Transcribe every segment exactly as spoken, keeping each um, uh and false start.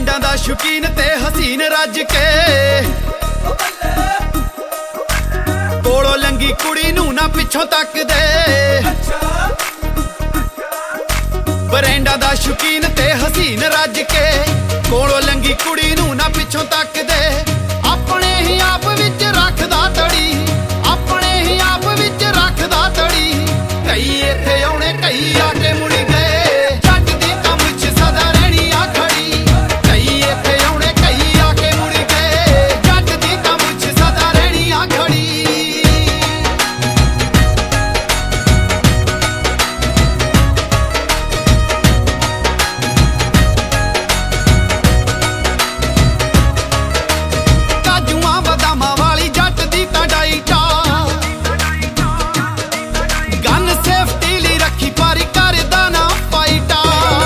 ਬਰੈਂਡਾਂ ਦਾ ਸ਼ੌਕੀਨ ਤੇ ਹਸੀਨ ਰੱਜ ਕੇ ਕੋਲੋਂ ਲੰਗੀ ਕੁੜੀ ਨੂੰ ਨਾ ਪਿੱਛੋਂ ਤੱਕਦੇ। ਬਰੈਂਡਾਂ ਦਾ ਸ਼ੌਕੀਨ ਤੇ ਹਸੀਨ ਰੱਜ ਕੇ ਕੋਲੋਂ ਲੰਗੀ ਕੁੜੀ ਨੂੰ ਨਾ ਪਿੱਛੋਂ ਤੱਕਦੇ। ਆਪਣੇ ਹੀ ਆਪ ਵਿੱਚ ਰੱਖਦਾ ਤੜੀ, ਆਪਣੇ ਹੀ ਆਪ ਵਿੱਚ ਰੱਖਦਾ ਤੜੀ। ਕਈ ਇੱਥੇ ਆਉਣੇ ਕਈ ਆ ਕੇ ਮੁੜ ਗਏ, ਜੱਟ ਦੀ ਤਾਂ ਮੁੱਛ ਸਦਾ ਰਹਿਣੀ ਆ ਖੜੀ। ਕਈ ਇੱਥੇ ਆਉਣੇ ਕਈ ਆ ਕੇ ਮੁੜ ਗਏ, ਜੱਟ ਦੀ ਤਾਂ ਮੁੱਛ ਸਦਾ ਰਹਿਣੀ ਆ ਖੜੀ। ਕਾਜੂਆਂ ਬਦਾਮਾਂ ਵਾਲੀ ਜੱਟ ਦੀ ਤਾਂ ਡਾਈਟਾ, ਗਨ ਸੇਫਟੀ ਲਈ ਰੱਖੀ ਪਰ ਕਰਦਾ ਨਾ ਫਾਈਟਾ।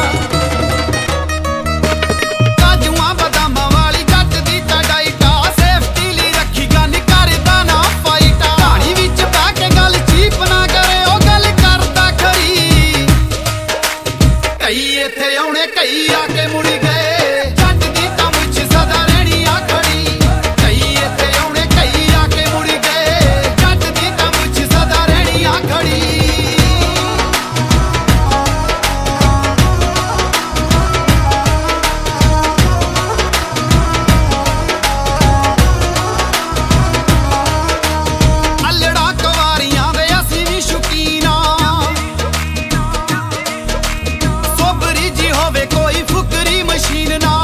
ਕਾਜੂਆਂ ਬਦਾਮਾਂ ਵਾਲੀ ਜੱਟ ਦੀ ਤਾਂ ਡਾਈਟਾ, ਸੇਫਟੀ ਲਈ ਰੱਖੀ ਗਨ ਕਰਦਾ ਨਾ ਫਾਈਟਾ। ਢਾਣੀ ਵਿੱਚ ਬਹਿ ਕੇ ਗੱਲ ਚੀਪ ਨਾ ਕਰੇ, ਉਹ ਗੱਲ ਕਰਦਾ ਖਰੀ। ਕਈ ਇੱਥੇ ਆਉਣੇ ਕਈ ਆ ਕੇ ਮੁੜ ਗਏ, ਜੱਟ ਦੀ ਤਾਂ ਮੁੱਛ ਸਦਾ ਰਹਿਣੀ ਆ ਖੜੀ। ਕਈ ਇੱਥੇ ਆਉਣੇ ਕਈ ਆ ਕੇ ਮੁੜ ਗਏ, ਜੱਟ ਦੀ ਤਾਂ ਮੁੱਛ ਸਦਾ ਰਹਿਣੀ ਆ ਖੜੀ। ਅੱਲੜਾਂ ਕੁਆਰੀਆਂ ਦੇ ਅਸੀਂ ਵੀ ਸ਼ੌਕੀਨ ਆਂ, ਸੋਬਰੀ ਜੀ ਹੋਵੇ ਕੋਈ ਫੁਕਰੀ ਮਸ਼ੀਨ ਨਾ।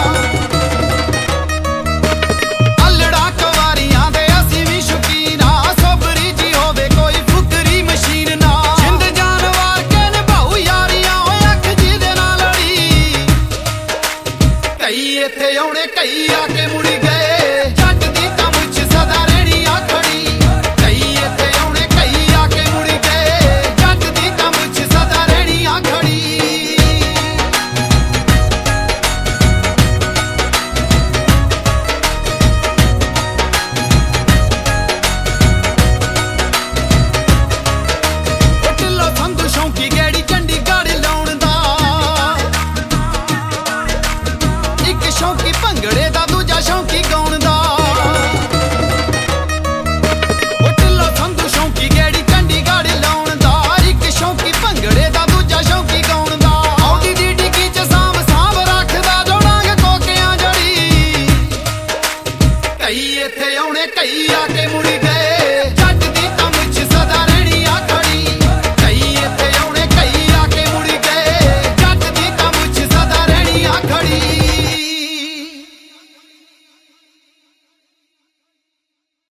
ਅੱਲੜਾਂ ਕੁਆਰੀਆਂ ਦੇ ਅਸੀਂ ਵੀ ਸ਼ੌਕੀਨ ਆਂ, ਸੋਬਰੀ ਜੀ ਹੋਵੇ ਕੋਈ ਫੁਕਰੀ ਮਸ਼ੀਨ ਨਾ। ਜਿੰਦ ਜਾਨ ਵਾਰ ਕੇ ਨਿਭਾਊ ਯਾਰੀਆਂ, ਓਏ ਅੱਖ ਜਿਹਦੇ ਨਾਲ ਲੜੀ। ਕਈ ਇੱਥੇ ਆਉਣੇ ਕਈ ਆ ਕੇ ਮੁੜ ਗਏ।